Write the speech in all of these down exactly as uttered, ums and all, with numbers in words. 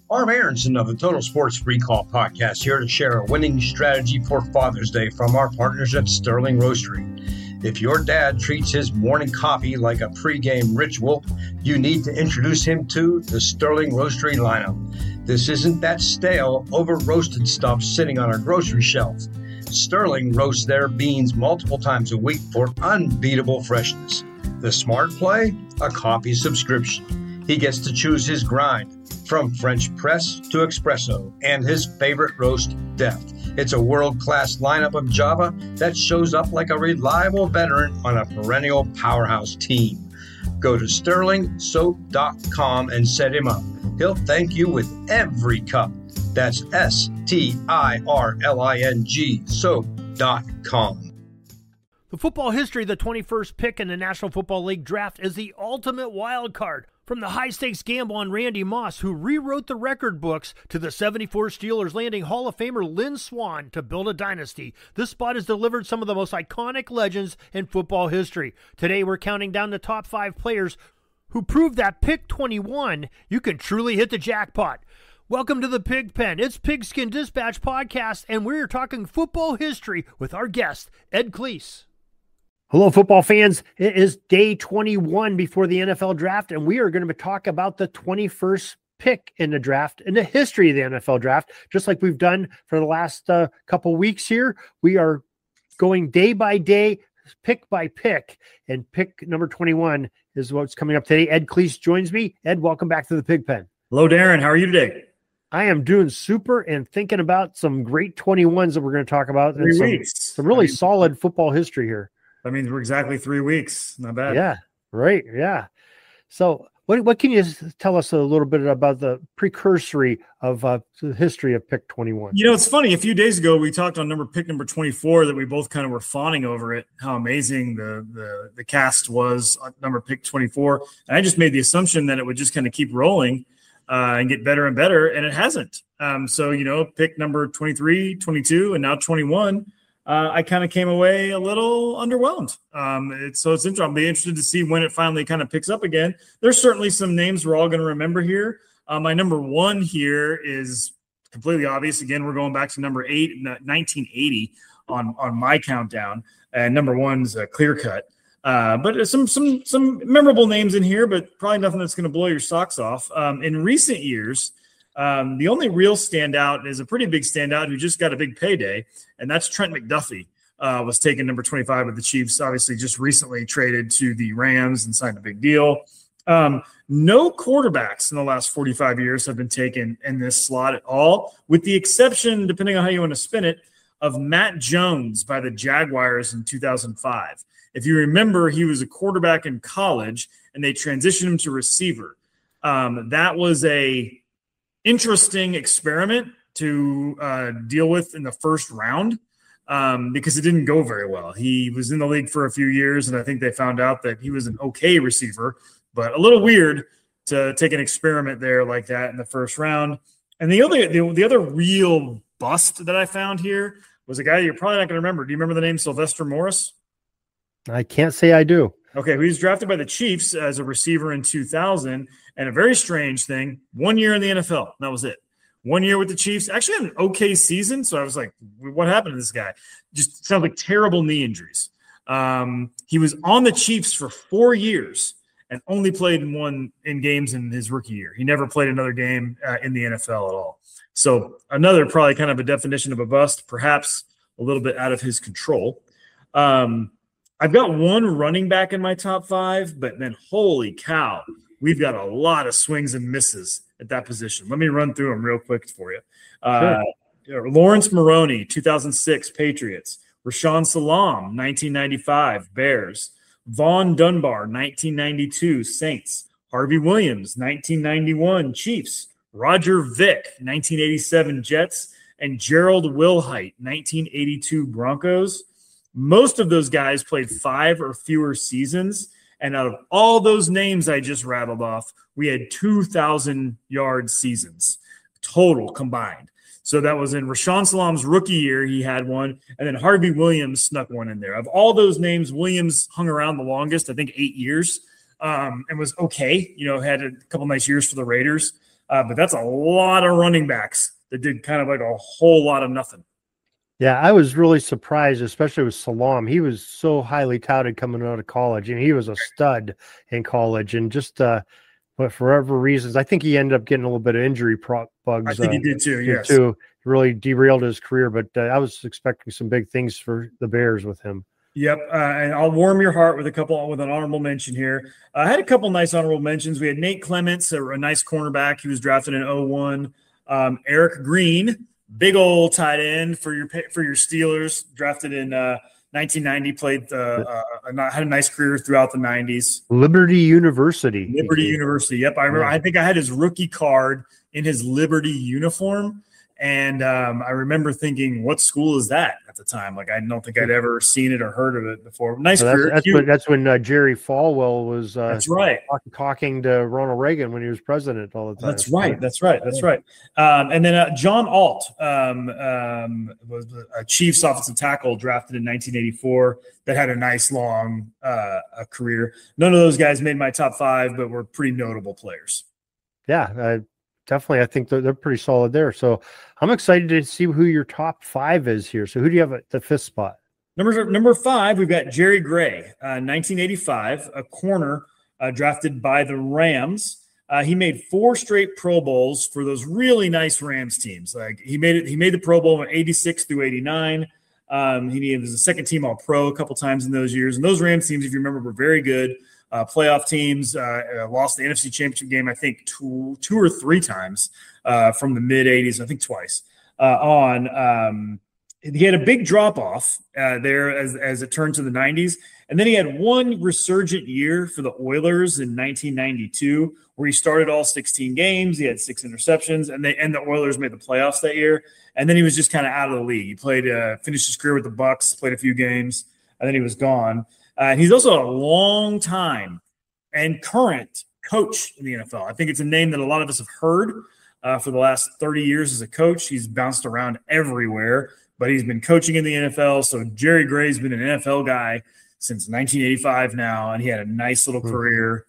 Arm Aronson of the Total Sports Recall podcast here to share a winning strategy for Father's Day from our partners at Sterling Roastery. If your dad treats his morning coffee like a pregame ritual, you need to introduce him to the Sterling Roastery lineup. This isn't that stale, over-roasted stuff sitting on our grocery shelf. Sterling roasts their beans multiple times a week for unbeatable freshness. The smart play? A coffee subscription. He gets to choose his grind, from French press to espresso, and his favorite roast, deft. It's a world-class lineup of Java that shows up like a reliable veteran on a perennial powerhouse team. Go to sterling soap dot com and set him up. He'll thank you with every cup. That's S T I R L I N G, soap dot com. The football history of the twenty-first pick in the National Football League draft is the ultimate wild card. From the high-stakes gamble on Randy Moss, who rewrote the record books, to the seventy-four Steelers landing Hall of Famer Lynn Swann to build a dynasty, this spot has delivered some of the most iconic legends in football history. Today, we're counting down the top five players who proved that pick twenty-one, you can truly hit the jackpot. Welcome to the Pig Pen. It's Pigskin Dispatch Podcast, and we're talking football history with our guest, Ed Cleese. Hello, football fans. It is day twenty-one before the N F L draft, and we are going to talk about the twenty-first pick in the draft and the history of the N F L draft, just like we've done for the last uh, couple weeks here. We are going day by day, pick by pick, and pick number twenty-one is what's coming up today. Ed Cleese joins me. Ed, welcome back to the Pig Pen. Hello, Darren. How are you today? I am doing super and thinking about some great twenty-ones that we're going to talk about. Three and some, weeks. Some really I mean, solid football history here. That means we're exactly three weeks. Not bad. Yeah, right. Yeah. So what what can you tell us a little bit about the precursory of uh, the history of pick twenty-one? You know, it's funny. A few days ago, we talked on number pick number twenty-four that we both kind of were fawning over it, how amazing the, the, the cast was on number pick twenty-four. And I just made the assumption that it would just kind of keep rolling uh, and get better and better, and it hasn't. Um, so, you know, pick number twenty-three, twenty-two, and now twenty-one. Uh, I kind of came away a little underwhelmed. Um, it's, so it's interesting. I'll be interested to see when it finally kind of picks up again. There's certainly some names we're all going to remember here. Uh, my number one here is completely obvious. Again, we're going back to number eight, nineteen eighty on, on my countdown. And number one's a clear cut. Uh, but there's some some some memorable names in here, but probably nothing that's going to blow your socks off. Um, in recent years, Um, the only real standout is a pretty big standout who just got a big payday, and that's Trent McDuffie. Uh, was taken number twenty-five with the Chiefs, obviously just recently traded to the Rams and signed a big deal. Um, no quarterbacks in the last forty-five years have been taken in this slot at all, with the exception, depending on how you want to spin it, of Matt Jones by the Jaguars in two thousand five. If you remember, he was a quarterback in college, and they transitioned him to receiver. Um, that was a interesting experiment to uh, deal with in the first round um, because it didn't go very well. He was in the league for a few years, and I think they found out that he was an okay receiver, but a little weird to take an experiment there like that in the first round. And the other the, the other real bust that I found here was a guy you're probably not going to remember. Do you remember the name Sylvester Morris? I can't say I do. Okay, he was drafted by the Chiefs as a receiver in two thousand, and a very strange thing, one year in the N F L. That was it. One year with the Chiefs. Actually had an okay season, so I was like, what happened to this guy? Just sounds like terrible knee injuries. Um, he was on the Chiefs for four years and only played in one in games in his rookie year. He never played another game uh, in the N F L at all. So another probably kind of a definition of a bust, perhaps a little bit out of his control. Um I've got one running back in my top five, but then holy cow, we've got a lot of swings and misses at that position. Let me run through them real quick for you. Uh, sure. Lawrence Maroney, two thousand six Patriots. Rashawn Salam, nineteen ninety-five Bears. Vaughn Dunbar, nineteen ninety-two Saints. Harvey Williams, nineteen ninety-one Chiefs. Roger Vick, nineteen eighty-seven Jets. And Gerald Wilhite, nineteen eighty-two Broncos. Most of those guys played five or fewer seasons. And out of all those names I just rattled off, we had two thousand yard seasons total combined. So that was in Rashawn Salam's rookie year. He had one. And then Harvey Williams snuck one in there. Of all those names, Williams hung around the longest, I think eight years, um, and was okay. You know, had a couple nice years for the Raiders. Uh, but that's a lot of running backs that did kind of like a whole lot of nothing. Yeah, I was really surprised, especially with Salam. He was so highly touted coming out of college, and he was a stud in college. And just, uh, but for whatever reasons, I think he ended up getting a little bit of injury pro- bugs. I think uh, he did too. Yes, too. Really derailed his career. But uh, I was expecting some big things for the Bears with him. Yep, uh, and I'll warm your heart with a couple with an honorable mention here. Uh, I had a couple nice honorable mentions. We had Nate Clements, a, a nice cornerback. He was drafted in oh one. Um, Eric Green, big old tight end for your for your Steelers, drafted in uh, nineteen ninety. Played uh, uh, had a nice career throughout the nineties. Liberty University. Liberty University. Yep, I remember. Yeah. I think I had his rookie card in his Liberty uniform. And um, I remember thinking, what school is that at the time? Like, I don't think I'd ever seen it or heard of it before. Nice well, career. That's, that's when, that's when uh, Jerry Falwell was uh, that's right. talk, talking to Ronald Reagan when he was president all the time. That's right. That's right. That's right. Um, and then uh, John Alt um, um, was a Chiefs offensive tackle drafted in nineteen eighty-four that had a nice long uh, a career. None of those guys made my top five, but were pretty notable players. Yeah, uh, definitely. I think they're, they're pretty solid there. So I'm excited to see who your top five is here. So who do you have at the fifth spot? Number number five, we've got Jerry Gray, uh, nineteen eighty-five, a corner uh, drafted by the Rams. Uh, he made four straight Pro Bowls for those really nice Rams teams. Like he made it, he made the Pro Bowl in eighty-six through eighty-nine. Um, he was a second team All Pro a couple times in those years. And those Rams teams, if you remember, were very good. Uh, playoff teams uh, lost the N F C Championship game, I think, two, two or three times uh, from the mid-eighties, I think twice, uh, on. Um, he had a big drop-off uh, there as, as it turned to the nineties. And then he had one resurgent year for the Oilers in nineteen ninety-two where he started all sixteen games. He had six interceptions, and, they, and the Oilers made the playoffs that year. And then he was just kind of out of the league. He played, uh, finished his career with the Bucks, played a few games, and then he was gone. Uh, and he's also a long time and current coach in the N F L. I think it's a name that a lot of us have heard uh, for the last thirty years as a coach. He's bounced around everywhere, but he's been coaching in the N F L. So Jerry Gray's been an N F L guy since nineteen eighty-five now, and he had a nice little career.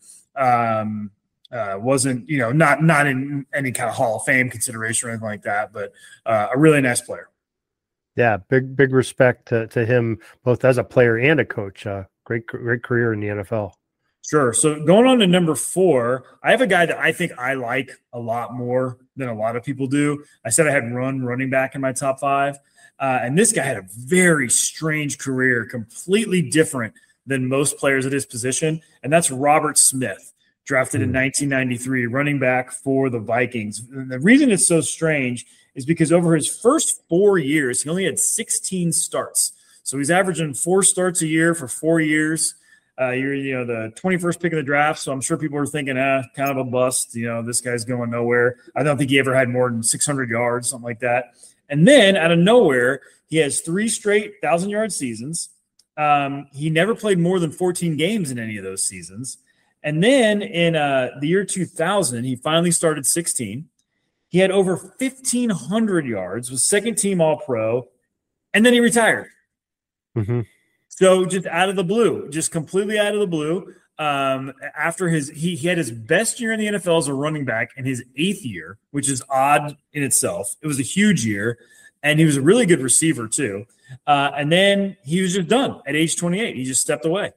Um, uh, wasn't, you know, not not in any kind of Hall of Fame consideration or anything like that, but uh, a really nice player. Yeah, big big respect to, to him, both as a player and a coach. Uh, great great career in the N F L. Sure. So going on to number four, I have a guy that I think I like a lot more than a lot of people do. I said I had run running back in my top five, uh, and this guy had a very strange career, completely different than most players at his position, and that's Robert Smith, drafted in nineteen ninety-three, running back for the Vikings. And the reason it's so strange is because over his first four years, he only had sixteen starts. So he's averaging four starts a year for four years. Uh, you're, you know, the twenty-first pick of the draft, so I'm sure people were thinking, ah, kind of a bust. You know, this guy's going nowhere. I don't think he ever had more than six hundred yards, something like that. And then out of nowhere, he has three straight one thousand-yard seasons. Um, he never played more than fourteen games in any of those seasons. And then in uh, the year two thousand, he finally started sixteen. He had over fifteen hundred yards, was second-team All-Pro, and then he retired. Mm-hmm. So just out of the blue, just completely out of the blue. Um, after his, he, he had his best year in the N F L as a running back in his eighth year, which is odd in itself. It was a huge year, and he was a really good receiver too. Uh, and then he was just done at age twenty-eight. He just stepped away.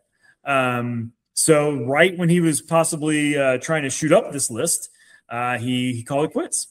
Um, so right when he was possibly uh, trying to shoot up this list, uh, he he called it quits.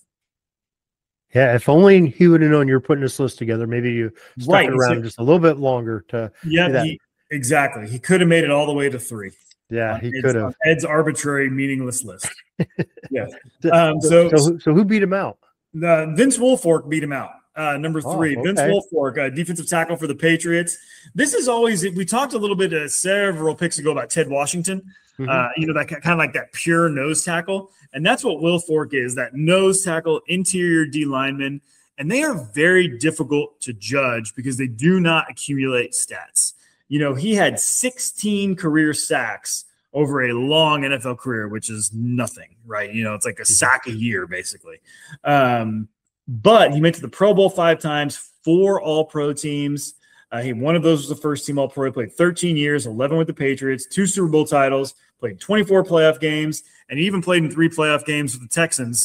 Yeah, if only he would have known you were putting this list together, maybe you stuck right. it around so, just a little bit longer to yeah, do that. He, exactly. He could have made it all the way to three. Yeah, he Ed's, could have. Ed's arbitrary, meaningless list. Yeah. Um, so, so, so who beat him out? Uh, Vince Wilfork beat him out. Uh, number three, oh, okay. Vince Wilfork, uh, defensive tackle for the Patriots. This is always – we talked a little bit uh, several picks ago about Ted Washington, mm-hmm. uh, you know, that kind of like that pure nose tackle. And that's what Wilfork is, that nose tackle, interior D lineman. And they are very difficult to judge because they do not accumulate stats. You know, he had sixteen career sacks over a long N F L career, which is nothing, right? You know, it's like a sack a year, basically. Um, but he went to the Pro Bowl five times, four All-Pro teams. Uh, he one of those was the first team All-Pro. He played thirteen years, eleven with the Patriots, two Super Bowl titles, played twenty-four playoff games, and he even played in three playoff games with the Texans.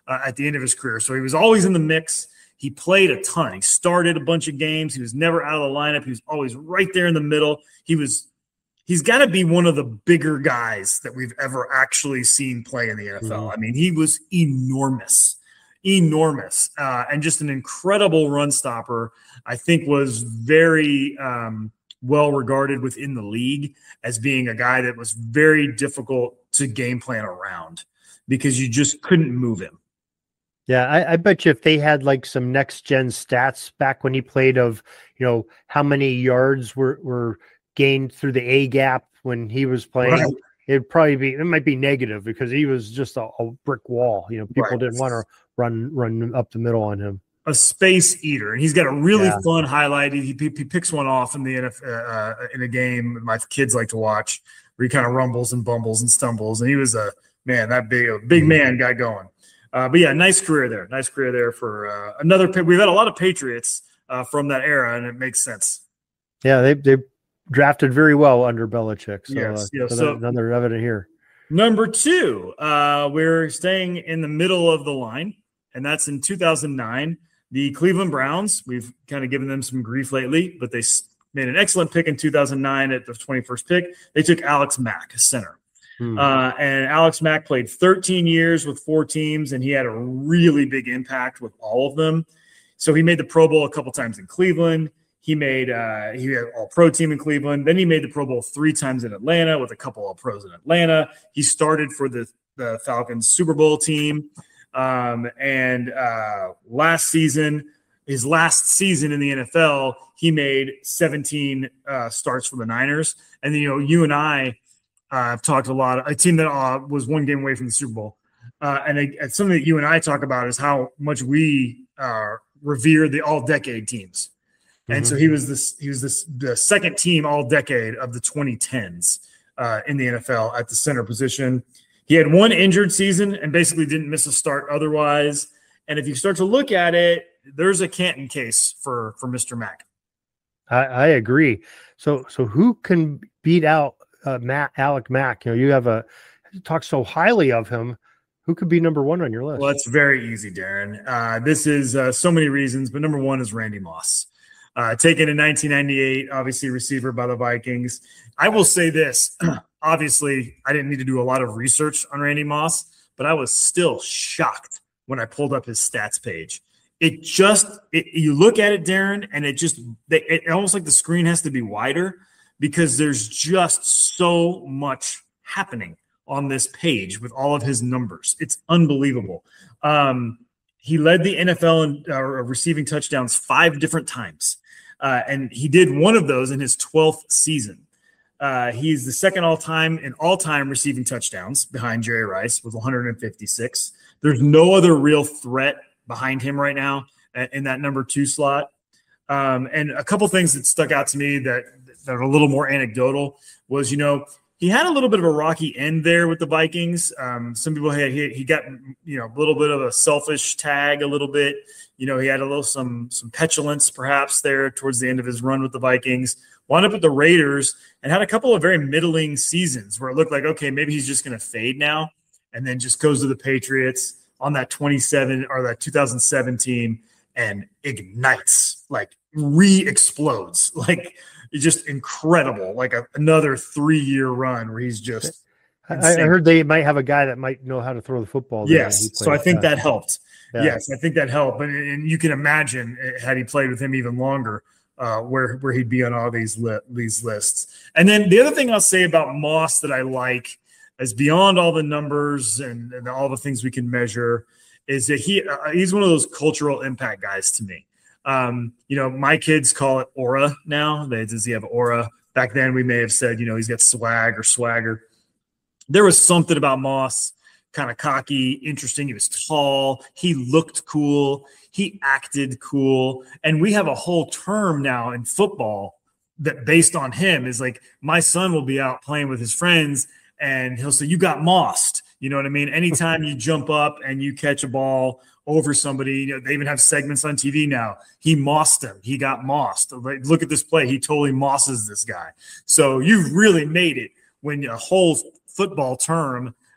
uh, at the end of his career. So he was always in the mix. He played a ton. He started a bunch of games. He was never out of the lineup. He was always right there in the middle. He was he's got to be one of the bigger guys that we've ever actually seen play in the N F L. Mm-hmm. I mean, he was enormous, enormous, uh, and just an incredible run stopper. I think was very um, well regarded within the league as being a guy that was very difficult to game plan around because you just couldn't move him. Yeah, I, I bet you if they had like some next gen stats back when he played of, you know, how many yards were, were gained through the A gap when he was playing, right. It'd probably be, it might be negative because he was just a, a brick wall. You know, people right. didn't want to run, run up the middle on him. A space eater. And he's got a really yeah. fun highlight. He, he, he picks one off in the N F L, uh, in a game my kids like to watch where he kind of rumbles and bumbles and stumbles. And he was a, man, that big, a big man got going. Uh, but yeah, nice career there. Nice career there for uh, another. We've had a lot of Patriots uh, from that era, and it makes sense. Yeah, they they drafted very well under Belichick. So, yes, uh, yeah, so, so another evident here. Number two, uh, we're staying in the middle of the line, and that's in two thousand nine. The Cleveland Browns. We've kind of given them some grief lately, but they made an excellent pick in two thousand nine at the twenty-first pick. They took Alex Mack, a center. Hmm. Uh, and Alex Mack played thirteen years with four teams, and he had a really big impact with all of them. So he made the Pro Bowl a couple times in Cleveland. He made uh, he had all-pro team in Cleveland. Then he made the Pro Bowl three times in Atlanta with a couple all-pros in Atlanta. He started for the, the Falcons Super Bowl team. Um, and uh, last season, his last season in the N F L, he made seventeen uh, starts for the Niners. And then, you know, you and I – Uh, I've talked a lot. A team that uh, was one game away from the Super Bowl, uh, and a, something that you and I talk about is how much we uh, revere the all-decade teams. Mm-hmm. And so he was this. He was this the second team all-decade of the twenty tens uh, in the N F L at the center position. He had one injured season and basically didn't miss a start otherwise. And if you start to look at it, there's a Canton case for for Mister Mack. I, I agree. So so who can beat out Uh, Matt, Alec Mack? You know, you have a talk so highly of him. Who could be number one on your list? Well, it's very easy, Darren. Uh, this is uh, so many reasons, but number one is Randy Moss. Uh, taken in nineteen ninety-eight, obviously receiver by the Vikings. I will say this. Obviously, I didn't need to do a lot of research on Randy Moss, but I was still shocked when I pulled up his stats page. It just, it, you look at it, Darren, and it just, it, it almost like the screen has to be wider, because there's just so much happening on this page with all of his numbers. It's unbelievable. Um, he led the N F L in uh, receiving touchdowns five different times, uh, and he did one of those in his twelfth season. Uh, he's the second all-time in all-time receiving touchdowns behind Jerry Rice with one hundred fifty-six. There's no other real threat behind him right now in that number two slot. Um, and a couple things that stuck out to me that – that are a little more anecdotal was, you know, he had a little bit of a rocky end there with the Vikings. Um, some people had, he, he got, you know, a little bit of a selfish tag a little bit. You know, he had a little, some, some petulance perhaps there towards the end of his run with the Vikings, wound up with the Raiders and had a couple of very middling seasons where it looked like, okay, maybe he's just going to fade now. And then just goes to the Patriots on that twenty-seven or that two thousand seven team and ignites, like re-explodes, like, it's just incredible, like a, another three-year run where he's just I, I heard they might have a guy that might know how to throw the football. Yes, so I think that helped. Yeah. Yes, I think that helped. And, and you can imagine, had he played with him even longer, uh, where, where he'd be on all these, li- these lists. And then the other thing I'll say about Moss that I like is beyond all the numbers and, and all the things we can measure is that he uh, he's one of those cultural impact guys to me. Um, you know, my kids call it aura now. They, does he have aura? Back then we may have said, you know, he's got swag or swagger. There was something about Moss, kind of cocky, interesting. He was tall. He looked cool. He acted cool. And we have a whole term now in football that based on him is like, my son will be out playing with his friends and he'll say, you got mossed. You know what I mean? Anytime you jump up and you catch a ball over somebody, you know, they even have segments on T V now. He mossed him. He got mossed. Like, look at this play. He totally mosses this guy. So you've really made it when a whole football term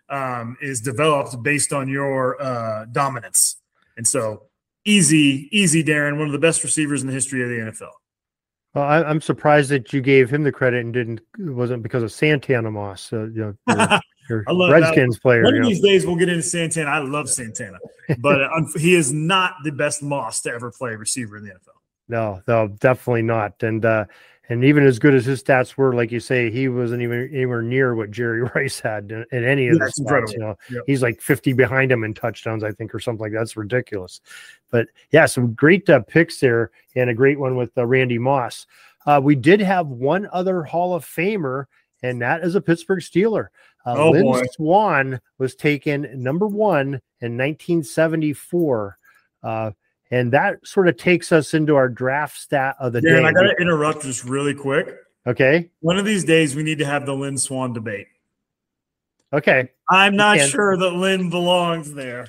um, is developed based on your uh, dominance. And so easy, easy, Darren, one of the best receivers in the history of the N F L. Well, I, I'm surprised that you gave him the credit and didn't, it wasn't because of Santana Moss, uh, you know, your, your Redskins that. player. One of know. these days we'll get into Santana. I love Santana, but uh, he is not the best Moss to ever play receiver in the N F L. No, no, definitely not. And, uh, And even as good as his stats were, like you say, he wasn't even anywhere near what Jerry Rice had in, in any of yeah, the spots. You know, yep. He's like fifty behind him in touchdowns, I think, or something like that. That's ridiculous. But yeah, some great uh, picks there, and a great one with uh, Randy Moss. Uh, we did have one other Hall of Famer, and that is a Pittsburgh Steeler. Uh, oh, Lynn boy. Swann was taken number one in nineteen seventy-four. Uh, And that sort of takes us into our draft stat of the Darren, day. I got to interrupt just really quick. Okay. One of these days, we need to have the Lynn Swann debate. Okay. I'm not sure that Lynn belongs there.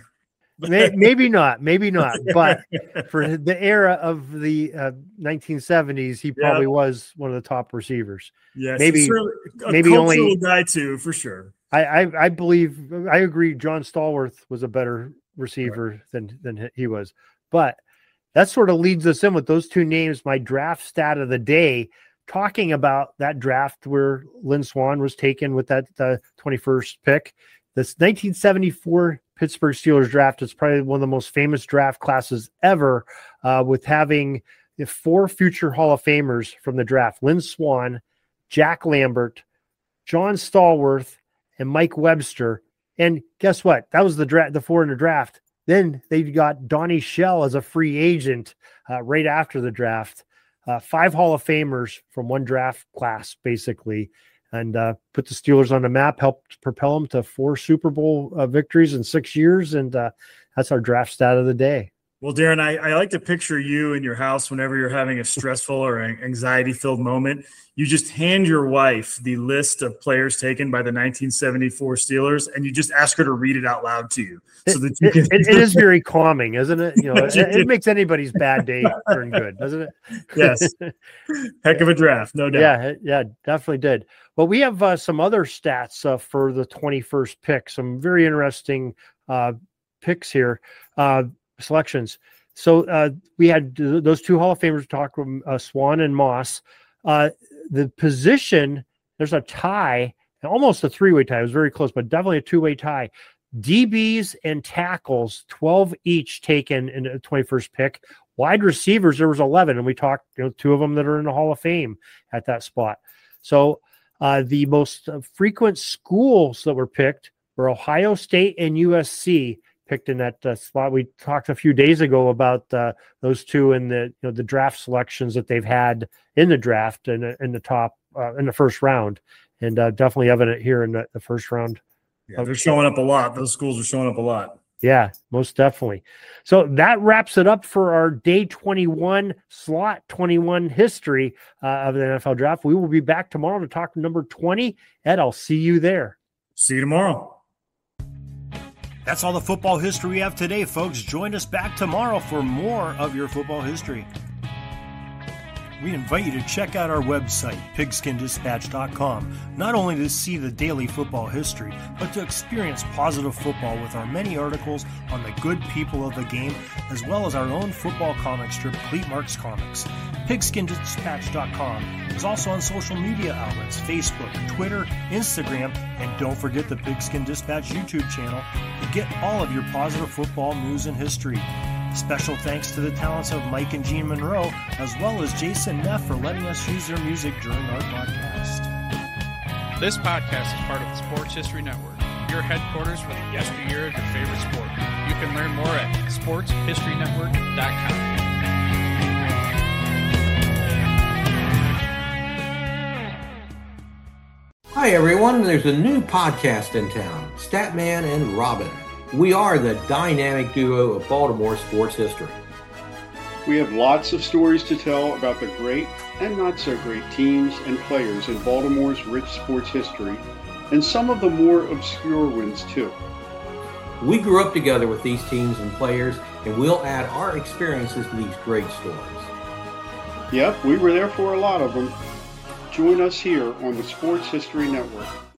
Maybe not. Maybe not. But for the era of the uh, nineteen seventies, he probably yeah. was one of the top receivers. Yes, maybe a maybe only guy too, for sure. I, I I believe I agree. John Stallworth was a better receiver right. than than he was. But that sort of leads us in with those two names, my draft stat of the day, talking about that draft where Lynn Swann was taken with that uh, twenty-first pick. This nineteen seventy-four Pittsburgh Steelers draft is probably one of the most famous draft classes ever, uh, with having the four future Hall of Famers from the draft: Lynn Swann, Jack Lambert, John Stallworth, and Mike Webster. And guess what? That was the draft, the four in the draft. Then they got Donnie Shell as a free agent uh, right after the draft. Uh, five Hall of Famers from one draft class, basically, and uh, put the Steelers on the map, helped propel them to four Super Bowl uh, victories in six years. And uh, that's our draft stat of the day. Well, Darren, I, I like to picture you in your house whenever you're having a stressful or anxiety-filled moment. You just hand your wife the list of players taken by the nineteen seventy-four Steelers, and you just ask her to read it out loud to you. So that you can- it, it, it is very calming, isn't it? You know, it, it makes anybody's bad day turn good, doesn't it? Yes. Heck of a draft, no doubt. Yeah, yeah, definitely did. Well, we have uh, some other stats uh, for the twenty-first pick. Some very interesting uh, picks here. Uh, selections. So uh, we had those two Hall of Famers talk from uh, Swann and Moss. Uh, the position, there's a tie, almost a three-way tie. It was very close, but definitely a two-way tie. D Bs and tackles, twelve each taken in the twenty-first pick. Wide receivers, there was eleven, and we talked, you know, two of them that are in the Hall of Fame at that spot. So uh, the most uh, frequent schools that were picked were Ohio State and U S C. Picked in that uh, spot. We talked a few days ago about uh, those two in the you know the draft selections that they've had in the draft and in, in the top uh, in the first round, and uh, definitely evident here in the, the first round. Yeah, they're showing up a lot. Those schools are showing up a lot. Yeah, most definitely. So that wraps it up for our day twenty-one slot twenty-one history uh, of the N F L draft. We will be back tomorrow to talk number twenty. Ed, I'll see you there. See you tomorrow. That's all the football history we have today, folks. Join us back tomorrow for more of your football history. We invite you to check out our website, pigskin dispatch dot com, not only to see the daily football history, but to experience positive football with our many articles on the good people of the game, as well as our own football comic strip, Cleat Marks Comics. pigskin dispatch dot com is also on social media outlets, Facebook, Twitter, Instagram, and don't forget the Pigskin Dispatch YouTube channel to get all of your positive football news and history. Special thanks to the talents of Mike and Gene Monroe, as well as Jason Neff for letting us use their music during our podcast. This podcast is part of the Sports History Network, your headquarters for the yesteryear of your favorite sport. You can learn more at sports history network dot com. Hi everyone, there's a new podcast in town, Statman and Robin. We are the dynamic duo of Baltimore sports history. We have lots of stories to tell about the great and not so great teams and players in Baltimore's rich sports history, and some of the more obscure ones too. We grew up together with these teams and players, and we'll add our experiences to these great stories. Yep, we were there for a lot of them. Join us here on the Sports History Network.